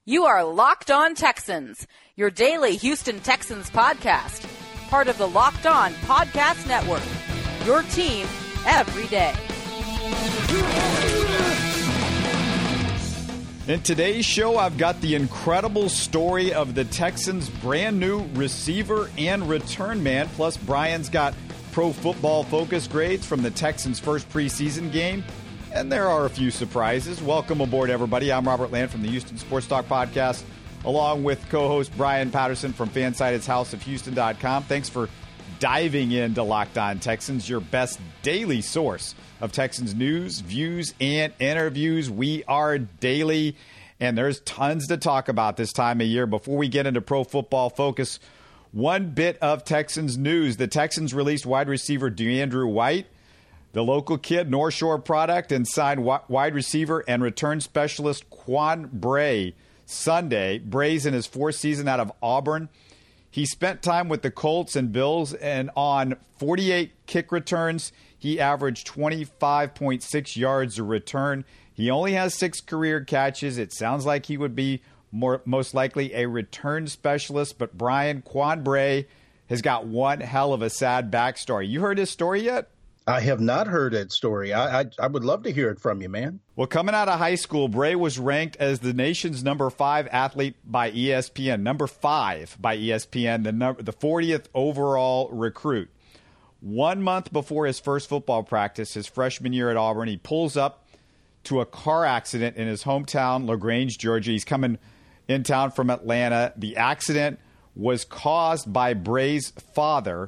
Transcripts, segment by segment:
You are Locked On Texans, your daily Houston Texans podcast, part of the Locked On Podcast Network, your team every day. In today's show, I've got the incredible story of the Texans' brand new receiver and return man, plus Brian's got Pro Football Focus grades from the Texans' first preseason game. And there are a few surprises. Welcome aboard, everybody. I'm Robert Land from the Houston Sports Talk Podcast, along with co-host Brian Patterson from Fansided's houseofhouston.com. Thanks for diving into Locked On Texans, your best daily source of Texans news, views, and interviews. We are daily, and there's tons to talk about this time of year. Before we get into Pro Football Focus, one bit of Texans news. The Texans released wide receiver DeAndre White, the local kid, North Shore product, and signed wide receiver and return specialist Quan Bray Sunday. Bray's in his fourth season out of Auburn. He spent time with the Colts and Bills, and on 48 kick returns, he averaged 25.6 yards a return. He only has 6 career catches. It sounds like he would be most likely a return specialist, but Brian, Quan Bray has got one hell of a sad backstory. You heard his story yet? I have not heard that story. I would love to hear it from you, man. Well, coming out of high school, Bray was ranked as the nation's number 5 athlete by ESPN. Number 5 by ESPN, the 40th overall recruit. 1 month before his first football practice, his freshman year at Auburn, he pulls up to a car accident in his hometown, LaGrange, Georgia. He's coming in town from Atlanta. The accident was caused by Bray's father,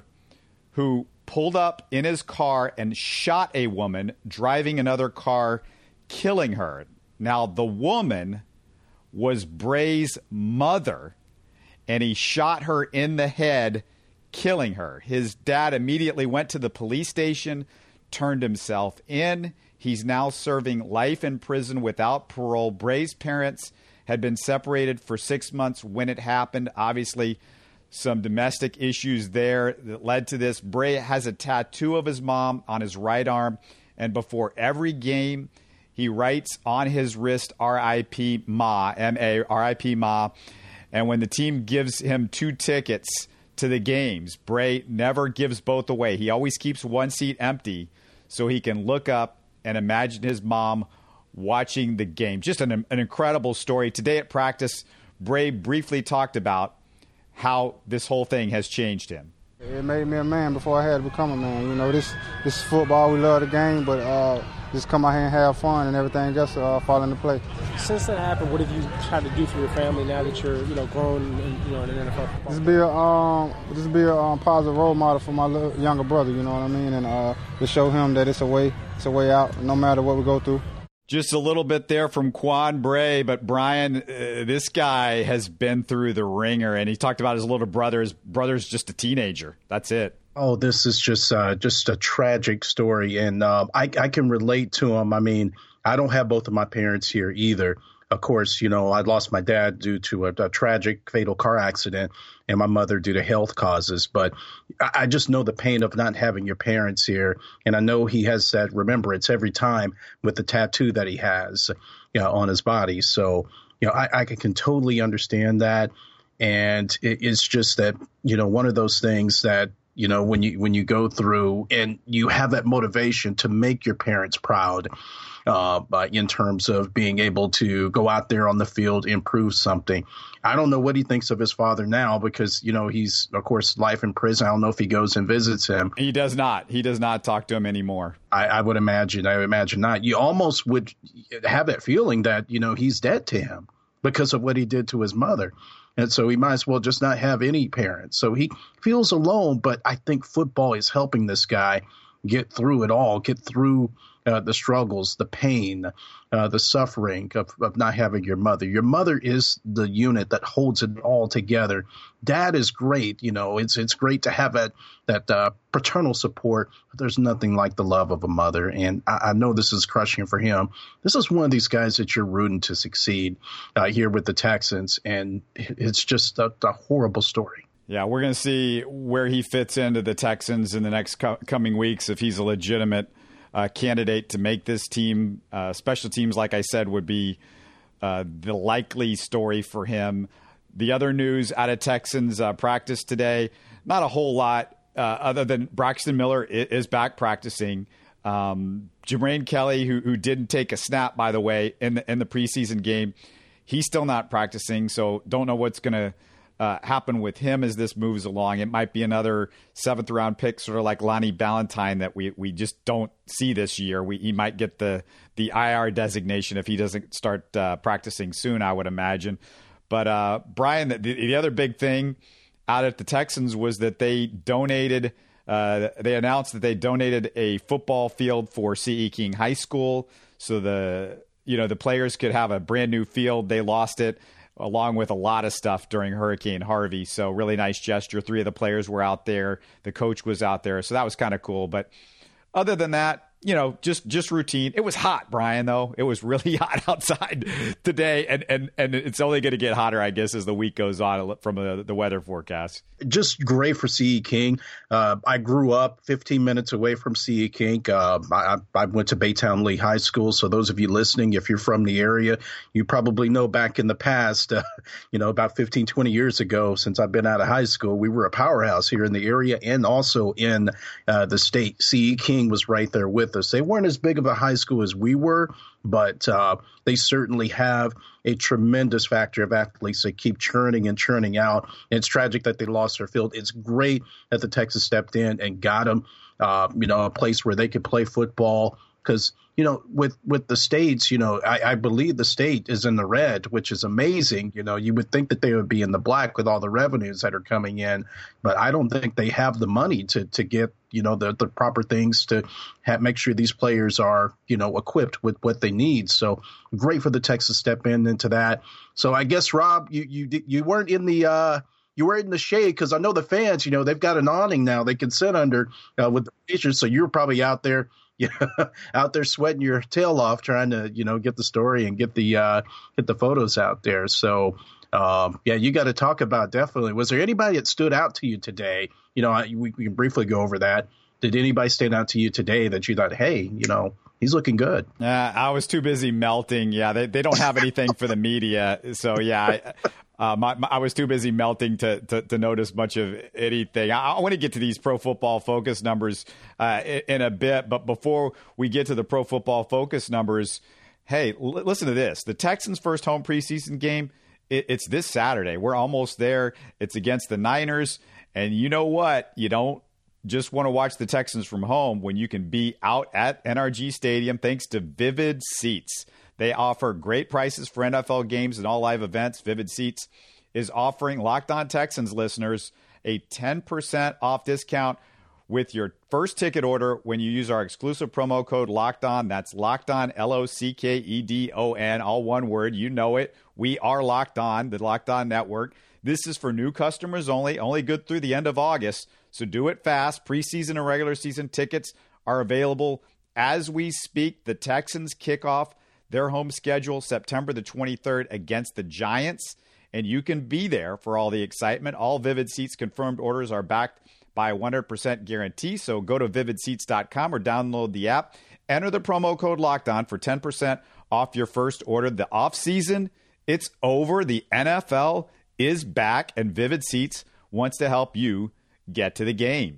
who pulled up in his car and shot a woman driving another car, killing her. Now, the woman was Bray's mother, and he shot her in the head, killing her. His dad immediately went to the police station, turned himself in. He's now serving life in prison without parole. Bray's parents had been separated for 6 months when it happened. Obviously, some domestic issues there that led to this. Bray has a tattoo of his mom on his right arm, and before every game, he writes on his wrist, R.I.P. Ma, M-A, R.I.P. Ma. And when the team gives him 2 tickets to the games, Bray never gives both away. He always keeps one seat empty so he can look up and imagine his mom watching the game. Just an incredible story. Today at practice, Bray briefly talked about how this whole thing has changed him. It made me a man before I had to become a man. You know, this is football. We love the game, but just come out here and have fun, and everything just fall into place. Since that happened, what have you tried to do for your family now that you're, grown and in the NFL football? Just be a positive role model for my younger brother. You know what I mean, and to show him that it's a way out, no matter what we go through. Just a little bit there from Quan Bray, but Brian, this guy has been through the ringer, and he talked about his little brother. His brother's just a teenager. That's it. Oh, this is just a tragic story, and I can relate to him. I mean, I don't have both of my parents here either. Of course, I lost my dad due to a tragic, fatal car accident, and my mother due to health causes. But I just know the pain of not having your parents here. And I know he has that remembrance every time with the tattoo that he has on his body. So, I can totally understand that. And it's just that, one of those things that, when you go through and you have that motivation to make your parents proud, in terms of being able to go out there on the field, improve something. I don't know what he thinks of his father now because, he's, of course, life in prison. I don't know if he goes and visits him. He does not. He does not talk to him anymore. I would imagine. I would imagine not. You almost would have that feeling that, he's dead to him because of what he did to his mother. And so he might as well just not have any parents. So he feels alone. But I think football is helping this guy get through it all, get through the struggles, the pain, the suffering of not having your mother. Your mother is the unit that holds it all together. Dad is great. It's great to have that paternal support, but there's nothing like the love of a mother. And I know this is crushing for him. This is one of these guys that you're rooting to succeed here with the Texans. And it's just a horrible story. Yeah, we're going to see where he fits into the Texans in the next coming weeks, if he's a legitimate candidate to make this team. Special teams, like I said, would be the likely story for him. The other news out of Texans practice today, not a whole lot other than Braxton Miller is back practicing. Jermaine Kelly, who didn't take a snap, by the way, in the preseason game, he's still not practicing, so don't know what's going to happen with him as this moves along. It might be another 7th-round pick, sort of like Lonnie Ballantyne, that we just don't see this year. He might get the IR designation if he doesn't start practicing soon, I would imagine. But, Brian, the other big thing out at the Texans was that they donated they announced that they donated a football field for C.E. King High School so the players could have a brand new field. They lost it along with a lot of stuff during Hurricane Harvey. So really nice gesture. 3 of the players were out there. The coach was out there. So that was kind of cool. But other than that, just routine. It was hot, Brian, though. It was really hot outside today, and it's only going to get hotter, I guess, as the week goes on from the weather forecast. Just great for C.E. King. I grew up 15 minutes away from C.E. King. I went to Baytown Lee High School, so those of you listening, if you're from the area, you probably know back in the past, about 15, 20 years ago, since I've been out of high school, we were a powerhouse here in the area and also in the state. C.E. King was right there with us. They weren't as big of a high school as we were, but they certainly have a tremendous factor of athletes that keep churning and churning out. And it's tragic that they lost their field. It's great that the Texans stepped in and got them, a place where they could play football. Because, with the states, I believe the state is in the red, which is amazing. You would think that they would be in the black with all the revenues that are coming in. But I don't think they have the money to get, the proper things to make sure these players are, equipped with what they need. So great for the Texans step into that. So I guess, Rob, you weren't in the you were in the shade because I know the fans, they've got an awning now they can sit under with the pictures. So you're probably out there. Out there sweating your tail off trying to, get the story and get the photos out there. So, you got to talk about definitely. Was there anybody that stood out to you today? We can briefly go over that. Did anybody stand out to you today that you thought, hey, he's looking good? I was too busy melting. Yeah, they don't have anything for the media. So, yeah, I was too busy melting to notice much of anything. I want to get to these Pro Football Focus numbers in a bit. But before we get to the Pro Football Focus numbers, hey, listen to this. The Texans' first home preseason game, it's this Saturday. We're almost there. It's against the Niners. And you know what? You don't just want to watch the Texans from home when you can be out at NRG Stadium thanks to Vivid Seats. They offer great prices for NFL games and all live events. Vivid Seats is offering Locked On Texans listeners a 10% off discount with your first ticket order when you use our exclusive promo code Locked On. That's Locked On, LOCKEDON, all one word. You know it. We are Locked On, the Locked On Network. This is for new customers only good through the end of August. So do it fast. Preseason and regular season tickets are available as we speak. The Texans kick off their home schedule September the 23rd against the Giants, and you can be there for all the excitement. All Vivid Seats confirmed orders are backed by a 100% guarantee, so go to vividseats.com or download the app. Enter the promo code LOCKEDON for 10% off your first order. The offseason, it's over. The NFL is back, and Vivid Seats wants to help you get to the game.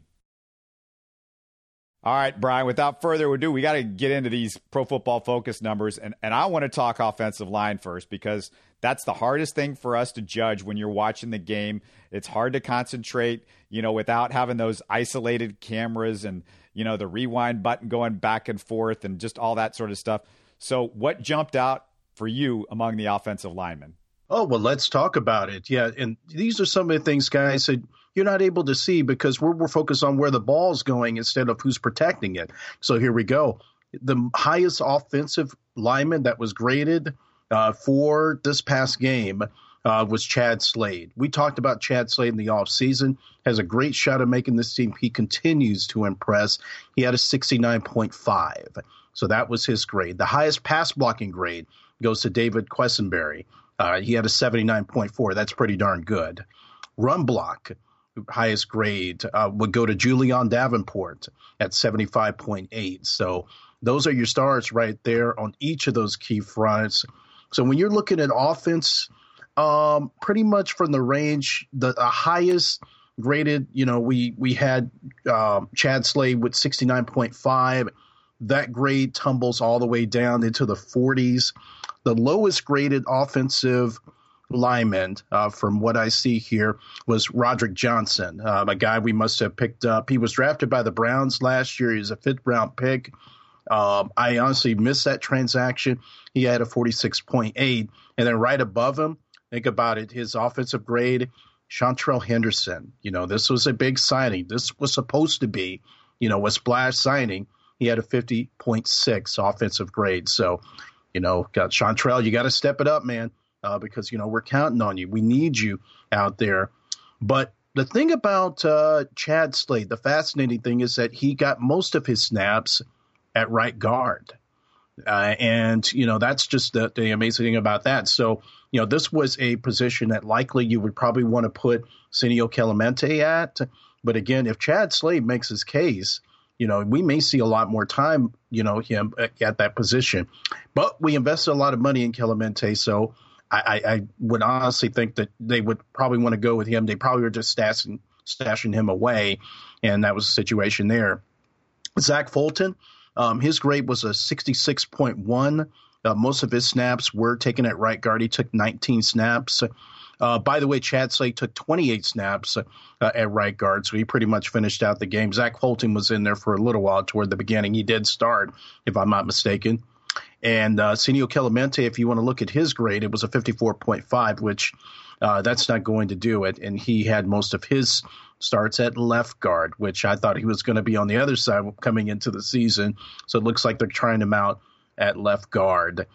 All right, Brian, without further ado, we got to get into these Pro Football Focus numbers. And I want to talk offensive line first because that's the hardest thing for us to judge when you're watching the game. It's hard to concentrate, without having those isolated cameras and, the rewind button going back and forth and just all that sort of stuff. So what jumped out for you among the offensive linemen? Oh, well, let's talk about it. Yeah, and these are some of the things, guys, that you're not able to see because we're focused on where the ball's going instead of who's protecting it. So here we go. The highest offensive lineman that was graded for this past game was Chad Slade. We talked about Chad Slade in the offseason. Has a great shot at making this team. He continues to impress. He had a 69.5. So that was his grade. The highest pass blocking grade goes to David Quessenberry. He had a 79.4. That's pretty darn good. Run block, highest grade, would go to Julian Davenport at 75.8. So those are your stars right there on each of those key fronts. So when you're looking at offense, pretty much from the range, the highest graded, we had Chad Slade with 69.5. That grade tumbles all the way down into the 40s. The lowest graded offensive lineman, from what I see here, was Roderick Johnson, a guy we must have picked up. He was drafted by the Browns last year. He was a 5th-round pick. I honestly missed that transaction. He had a 46.8. And then right above him, think about it, his offensive grade, Chantrell Henderson. This was a big signing. This was supposed to be, a splash signing. He had a 50.6 offensive grade. So, got Chantrell, you got to step it up, man, because, we're counting on you. We need you out there. But the thing about Chad Slade, the fascinating thing is that he got most of his snaps at right guard. And that's just the amazing thing about that. So, this was a position that likely you would probably want to put Senio Kelemete at. But again, if Chad Slade makes his case, we may see a lot more time, him at that position. But we invested a lot of money in Kelemete, so I would honestly think that they would probably want to go with him. They probably were just stashing him away, and that was the situation there. Zach Fulton, his grade was a 66.1. Most of his snaps were taken at right guard. He took 19 snaps. By the way, Chad Slade took 28 snaps at right guard, so he pretty much finished out the game. Zach Fulton was in there for a little while toward the beginning. He did start, if I'm not mistaken. And Senio Kelemete, if you want to look at his grade, it was a 54.5, which that's not going to do it. And he had most of his starts at left guard, which I thought he was going to be on the other side coming into the season. So it looks like they're trying him out at left guard.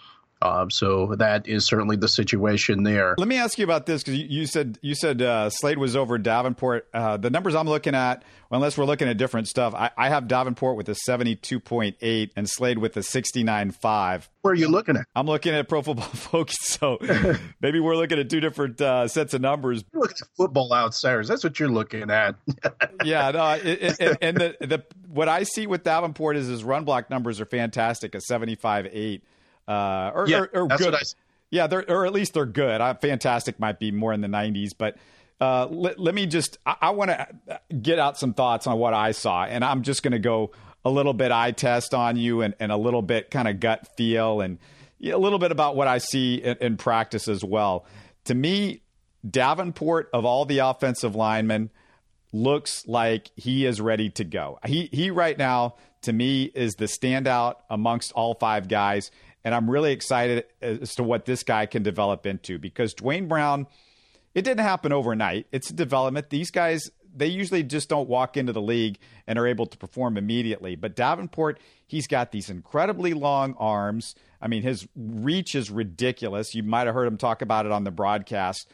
So that is certainly the situation there. Let me ask you about this, because you said Slade was over Davenport. The numbers I'm looking at, unless we're looking at different stuff, I have Davenport with a 72.8 and Slade with a 69.5. Where are you looking at? I'm looking at Pro Football Focus, so maybe we're looking at two different sets of numbers. You're looking at Football Outsiders. That's what you're looking at. Yeah, no, and the what I see with Davenport is his run block numbers are fantastic, a 75.8. Or that's good. what I see. Yeah, or at least they're good. Fantastic might be more in the 90s, but let me just I want to get out some thoughts on what I saw, and I'm just going to go a little bit eye test on you and a little bit kind of gut feel and a little bit about what I see in practice as well. To me, Davenport, of all the offensive linemen, looks like he is ready to go. He right now, to me, is the standout amongst all 5 guys. And I'm really excited as to what this guy can develop into, because Dwayne Brown, it didn't happen overnight. It's a development. These guys, they usually just don't walk into the league and are able to perform immediately. But Davenport, he's got these incredibly long arms. I mean, his reach is ridiculous. You might have heard him talk about it on the broadcast.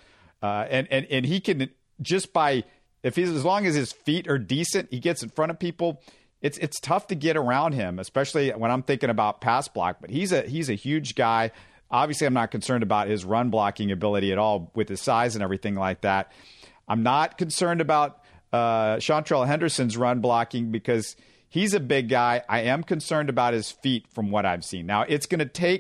And he can, just by, as long as his feet are decent, he gets in front of people. It's tough to get around him, especially when I'm thinking about pass block. But he's a huge guy. Obviously, I'm not concerned about his run blocking ability at all with his size and everything like that. I'm not concerned about Chantrell Henderson's run blocking because he's a big guy. I am concerned about his feet from what I've seen. Now, it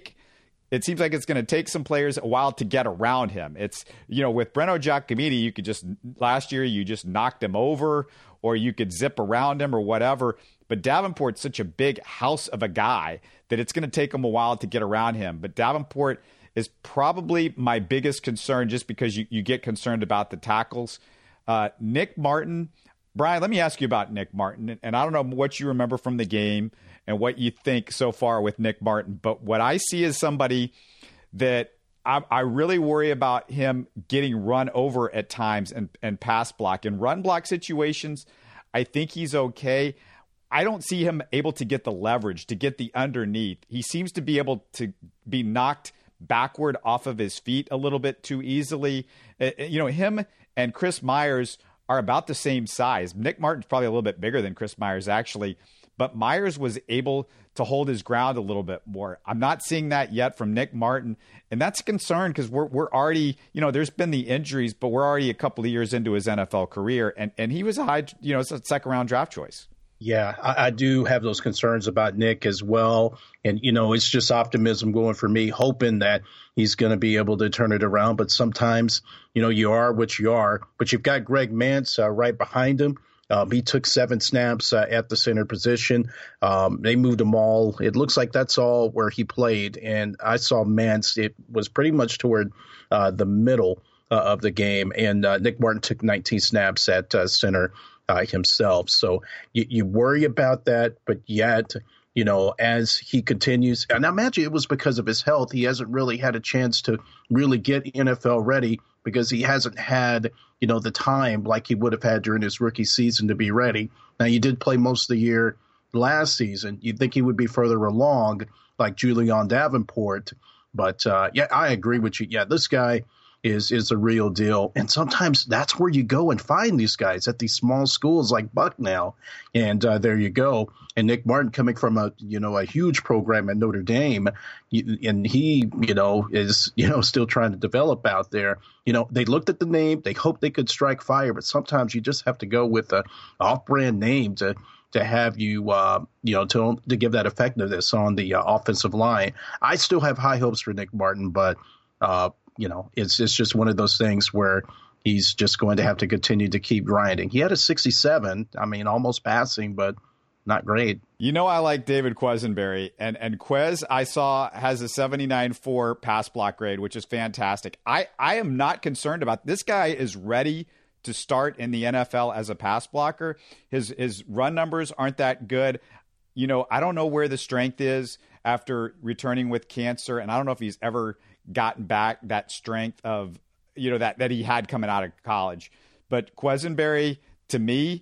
seems like it's going to take some players a while to get around him. It's, with Breno Giacomini, last year you just knocked him over, or you could zip around him or whatever. But Davenport's such a big house of a guy that it's going to take him a while to get around him. But Davenport is probably my biggest concern, just because you get concerned about the tackles. Nick Martin, Brian, let me ask you about Nick Martin. And I don't know what you remember from the game and what you think so far with Nick Martin. But what I see is somebody that I really worry about him getting run over at times and pass block. In run block situations, I think he's okay. I don't see him able to get the leverage, to get the underneath. He seems to be able to be knocked backward off of his feet a little bit too easily. Him and Chris Myers are about the same size. Nick Martin's probably a little bit bigger than Chris Myers, actually. But Myers was able to hold his ground a little bit more. I'm not seeing that yet from Nick Martin. And that's a concern because we're already, there's been the injuries, but we're already a couple of years into his NFL career. And he was a high, a second round draft choice. Yeah, I do have those concerns about Nick as well. And, it's just optimism going for me, hoping that he's going to be able to turn it around. But sometimes, you are what you are. But you've got Greg Mance right behind him. He took 7 snaps at the center position. They moved him all. It looks like that's all where he played. And I saw Mance. It was pretty much toward the middle of the game. And Nick Martin took 19 snaps at center himself. So you worry about that, but yet, as he continues, and I imagine it was because of his health. He hasn't really had a chance to really get NFL ready because he hasn't had, the time like he would have had during his rookie season to be ready. Now, you did play most of the year last season. You'd think he would be further along like Julian Davenport. But, I agree with you. Yeah, this guy is a real deal. And sometimes that's where you go and find these guys at these small schools like Bucknell. And there you go. And Nick Martin coming from a huge program at Notre Dame, and he, is, still trying to develop out there. They looked at the name, they hoped they could strike fire, but sometimes you just have to go with a off-brand name to have you, to give that effectiveness on the offensive line. I still have high hopes for Nick Martin, but it's just one of those things where he's just going to have to continue to keep grinding. He had a 67, almost passing, but not great. I like David Quesenberry, and Quez I saw has a 79.4 pass block grade, which is fantastic. I am not concerned about this guy is ready to start in the NFL as a pass blocker. His run numbers aren't that good. I don't know where the strength is after returning with cancer, and I don't know if he's ever gotten back that strength of, that he had coming out of college. But Quesenberry, to me,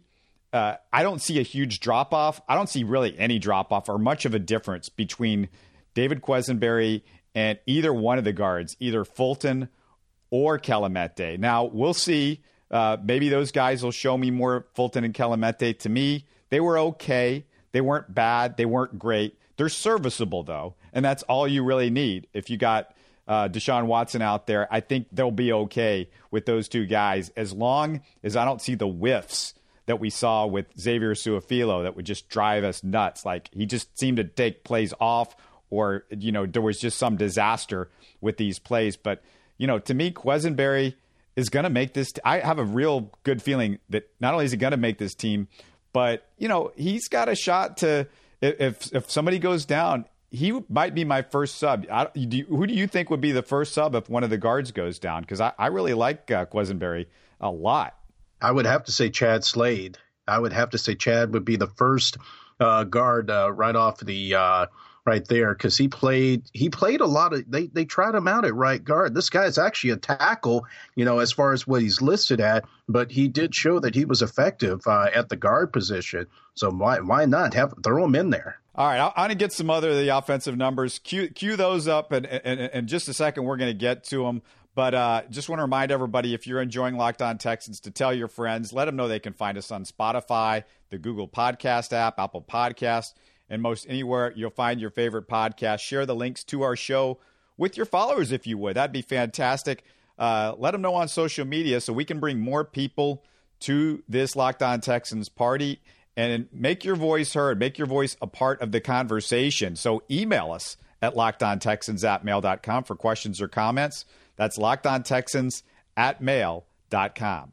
I don't see a huge drop-off. I don't see really any drop-off or much of a difference between David Quesenberry and either one of the guards, either Fulton or Kelemete. Now, we'll see. Maybe those guys will show me more. Fulton and Kelemete, to me, they were okay. They weren't bad. They weren't great. They're serviceable, though, and that's all you really need. If you got Deshaun Watson out there, I think they'll be okay with those two guys as long as I don't see the whiffs that we saw with Xavier Su'a-Filo that would just drive us nuts. Like, he just seemed to take plays off, or, there was just some disaster with these plays. But, to me, Quesenberry is going to make this. I have a real good feeling that not only is he going to make this team, but, he's got a shot to, if somebody goes down, he might be my first sub. Who do you think would be the first sub if one of the guards goes down? Because I really like Quesenberry a lot. I would have to say Chad Slade. I would have to say Chad would be the first guard right off the right there, because he played a lot of. They tried him out at right guard. This guy is actually a tackle, as far as what he's listed at, but he did show that he was effective at the guard position. So why not throw him in there? All right, I'm going to get some other of the offensive numbers. Cue those up, and in just a second we're going to get to them. But just want to remind everybody, if you're enjoying Locked On Texans, to tell your friends. Let them know they can find us on Spotify, the Google Podcast app, Apple Podcasts, and most anywhere you'll find your favorite podcast. Share the links to our show with your followers, if you would. That'd be fantastic. Let them know on social media so we can bring more people to this Locked On Texans party and make your voice heard, make your voice a part of the conversation. So email us at lockedontexans@mail.com for questions or comments. That's lockedontexans@mail.com.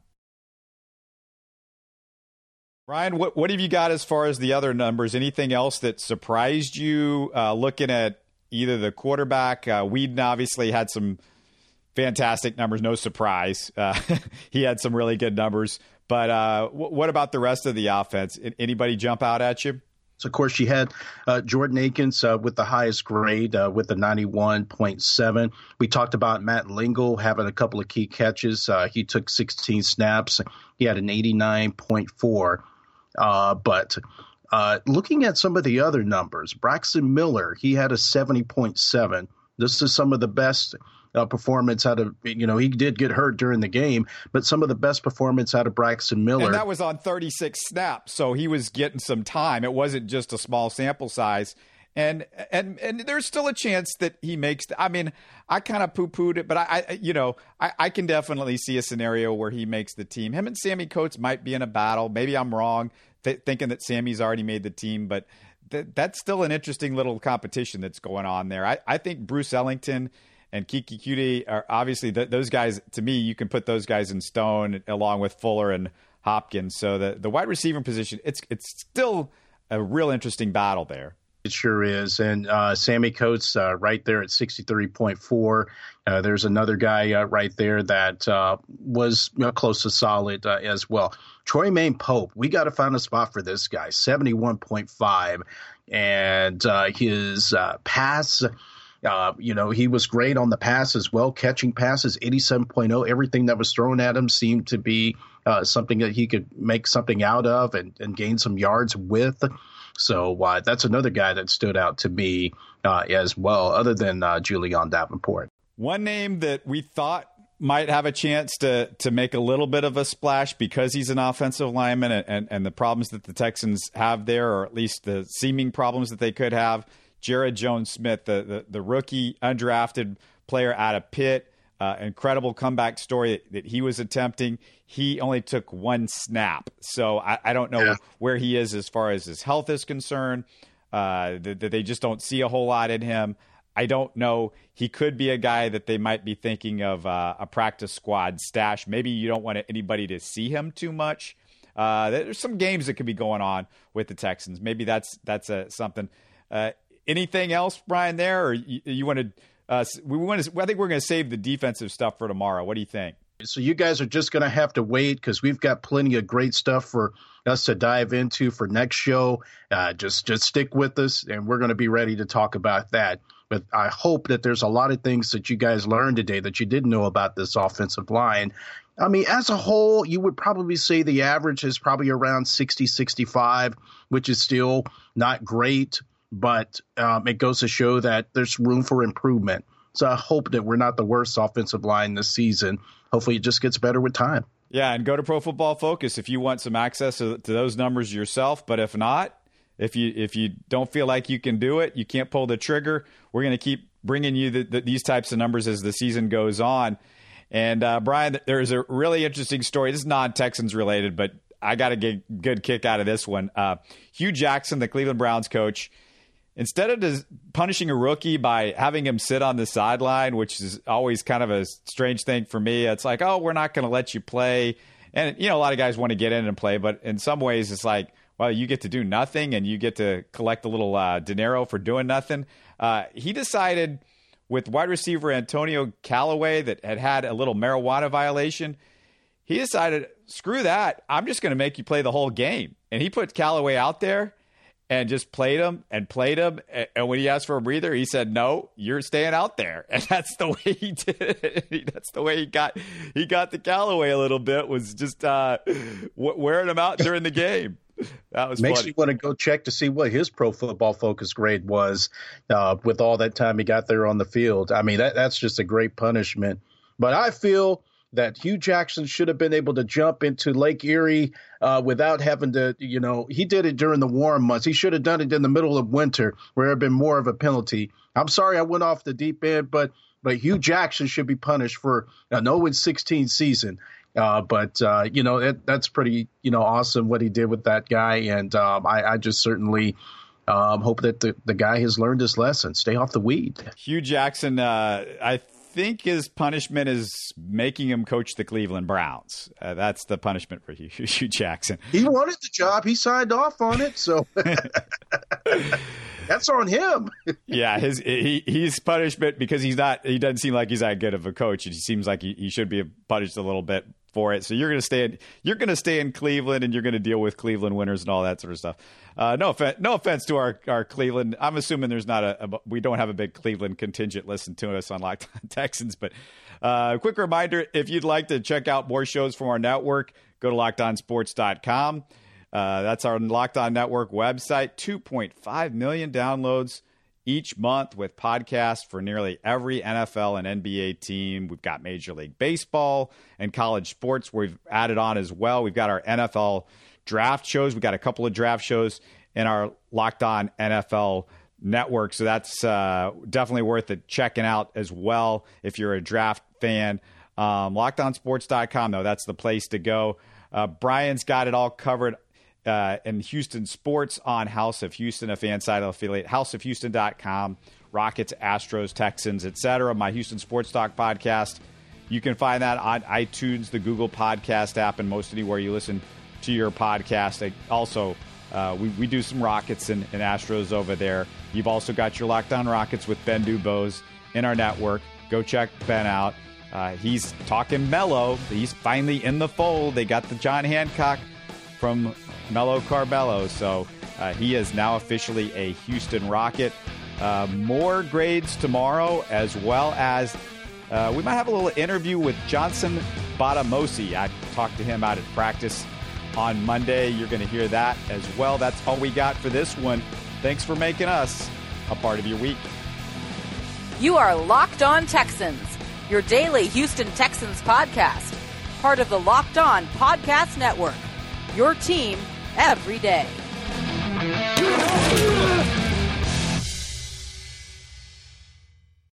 Ryan, what have you got as far as the other numbers? Anything else that surprised you looking at either the quarterback? Whedon obviously had some fantastic numbers, no surprise. He had some really good numbers. But what about the rest of the offense? Anybody jump out at you? So, of course, you had Jordan Akins with the highest grade with the 91.7. We talked about Matt Lingle having a couple of key catches. He took 16 snaps. He had an 89.4. But looking at some of the other numbers, Braxton Miller, he had a 70.7. This is some of the best performance out of, he did get hurt during the game, but some of the best performance out of Braxton Miller. And that was on 36 snaps, so he was getting some time. It wasn't just a small sample size. And there's still a chance that he makes I kind of poo-pooed it, but I can definitely see a scenario where he makes the team. Him and Sammy Coates might be in a battle. Maybe I'm wrong. thinking that Sammy's already made the team, but that's still an interesting little competition that's going on there. I think Bruce Ellington and Kiki Cutie are obviously those guys. To me, you can put those guys in stone along with Fuller and Hopkins. So the wide receiver position, it's still a real interesting battle there. It sure is. And Sammy Coates right there at 63.4. There's another guy right there that was close to solid as well. Troy Maine Pope, we got to find a spot for this guy, 71.5. And his pass, he was great on the pass as well, catching passes, 87.0. Everything that was thrown at him seemed to be something that he could make something out of and gain some yards with. So that's another guy that stood out to me as well, other than Julian Davenport. One name that we thought might have a chance to make a little bit of a splash because he's an offensive lineman and the problems that the Texans have there, or at least the seeming problems that they could have, Jared Jones-Smith, the rookie undrafted player out of Pitt. Incredible comeback story that he was attempting. He only took one snap. So I don't know where he is as far as his health is concerned. That they just don't see a whole lot in him. I don't know. He could be a guy that they might be thinking of a practice squad stash. Maybe you don't want anybody to see him too much. There's some games that could be going on with the Texans. Maybe that's something. Anything else, Brian, there? Or you want to I think we're going to save the defensive stuff for tomorrow. What do you think? So you guys are just going to have to wait because we've got plenty of great stuff for us to dive into for next show. Just stick with us, and we're going to be ready to talk about that. But I hope that there's a lot of things that you guys learned today that you didn't know about this offensive line. I mean, as a whole, you would probably say the average is probably around 60, 65, which is still not great. But it goes to show that there's room for improvement. So I hope that we're not the worst offensive line this season. Hopefully it just gets better with time. Yeah, and go to Pro Football Focus if you want some access to those numbers yourself. But if not, if you don't feel like you can do it, you can't pull the trigger, we're going to keep bringing you these types of numbers as the season goes on. And, Brian, there's a really interesting story. This is non-Texans related, but I got a good kick out of this one. Hugh Jackson, the Cleveland Browns coach, instead of just punishing a rookie by having him sit on the sideline, which is always kind of a strange thing for me, it's like, oh, we're not going to let you play. And, a lot of guys want to get in and play, but in some ways it's like, well, you get to do nothing and you get to collect a little dinero for doing nothing. He decided with wide receiver Antonio Callaway that had a little marijuana violation, he decided, screw that. I'm just going to make you play the whole game. And he put Callaway out there and just played him. And when he asked for a breather, he said, no, you're staying out there. And that's the way he did it. That's the way he got the Callaway a little bit, was just wearing him out during the game. That was Makes funny. you want to go check to see what his Pro Football Focus grade was with all that time he got there on the field. I mean, that's just a great punishment. But I feel that Hugh Jackson should have been able to jump into Lake Erie without having to, he did it during the warm months. He should have done it in the middle of winter where it had been more of a penalty. I'm sorry I went off the deep end, but Hugh Jackson should be punished for an 0-16 season. That's pretty, awesome what he did with that guy. And I just certainly hope that the guy has learned his lesson. Stay off the weed. Hugh Jackson, I think his punishment is making him coach the Cleveland Browns. That's the punishment for Hugh Jackson. He wanted the job. He signed off on it. So that's on him. Yeah, he's punishment because he doesn't seem like he's that good of a coach. He seems like he should be punished a little bit for it. So you're going to stay in Cleveland, and you're going to deal with Cleveland winners and all that sort of stuff. No offense to our Cleveland. I'm assuming there's we don't have a big Cleveland contingent listen to us on Locked On Texans. But quick reminder, if you'd like to check out more shows from our network, go to LockedOnSports.com. That's our Locked On Network website. 2.5 million downloads each month with podcasts for nearly every NFL and NBA team. We've got Major League Baseball and college sports we've added on as well. We've got our NFL draft shows. We've got a couple of draft shows in our Locked On NFL network. So that's definitely worth it checking out as well if you're a draft fan. LockedOnSports.com, though, that's the place to go. Brian's got it all covered and Houston sports on House of Houston, a FanSided affiliate, houseofhouston.com, Rockets, Astros, Texans, etc. My Houston Sports Talk podcast. You can find that on iTunes, the Google Podcast app, and most anywhere you listen to your podcast. Also, we do some Rockets and Astros over there. You've also got your Locked On Rockets with Ben Dubose in our network. Go check Ben out. He's talking Melo. He's finally in the fold. They got the John Hancock from Melo Carmelo. So he is now officially a Houston Rocket. More grades tomorrow, as well as we might have a little interview with Johnson Batamosi. I talked to him out at practice on Monday. You're going to hear that as well. That's all we got for this one. Thanks for making us a part of your week. You are Locked On Texans, your daily Houston Texans podcast. Part of the Locked On Podcast Network, your team every day.